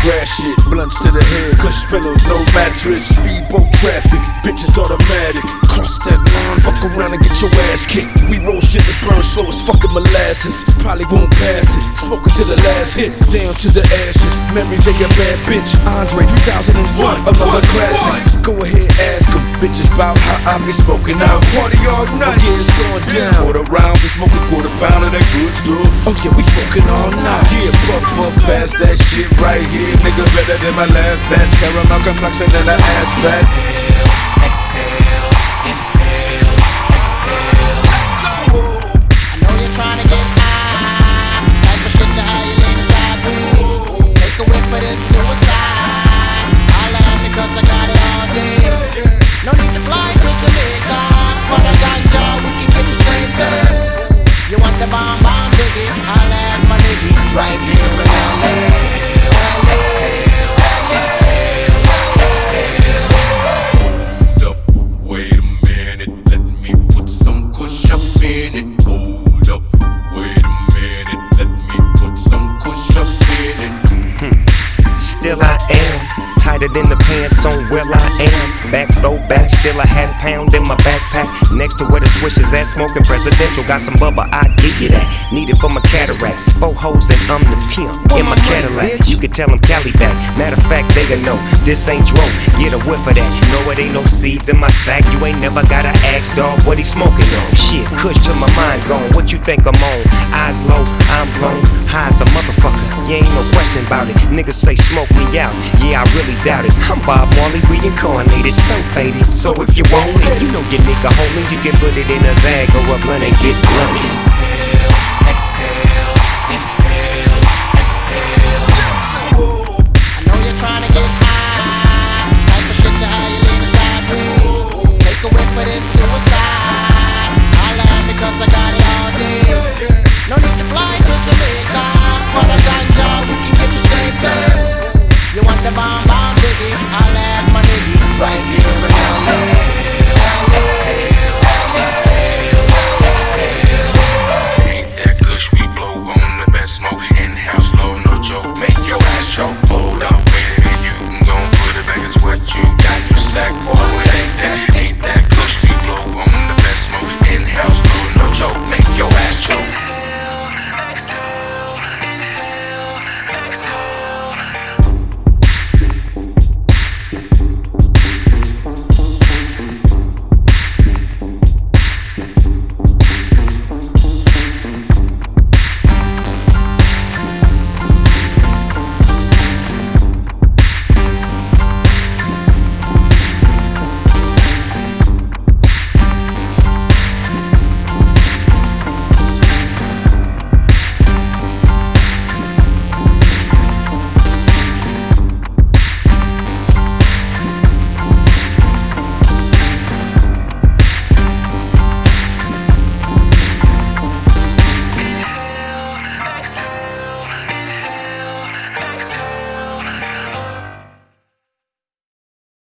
grass shit, blunts to the head, cush pillows, no mattress. Speedboat traffic, bitches automatic. Cross that line, fuck around and get your ass kicked. We roll shit that burn slow as fucking molasses. Probably won't pass it, smoking to the last hit, down to the ashes. Mary J, a bad bitch. Andre 3001, another classic. Go ahead, ask them bitches about how I be smoking out. Party all night, yeah, it's going down. Quarter rounds and smoke a quarter pound of that good stuff. Oh yeah, we smoking all night. Yeah, puff pass that shit right here. Nigga better than my last batch. Caramel complexion and an ass fat. Right here in LA. Hold up, wait a minute, let me put some kush up in it. Hold up, wait a minute, let me put some kush up in it. Still I am tighter than the pants on where I am. Back throwback, still a half pound in my backpack. Next to where the swishers at, smoking presidential. Got some bubba, I give you that. Need it for my cataracts. 4 hoes and I'm the pimp in my Cadillac. You can tell them Cali back. Matter of fact, they gon' know this ain't dro. Get a whiff of that. No, it ain't no seeds in my sack. You ain't never gotta ask, dog, what he smoking on. Shit, kush to my mind gone. What you think I'm on? Eyes low, I'm blown. High as a motherfucker. You ain't no question about it. Niggas say smoke me out. Yeah, I really doubt it. I'm Bob Marley reincarnated, so faded. So if you want it, you know your nigga homie. You can put it in a Zag or a blunt and get blunted.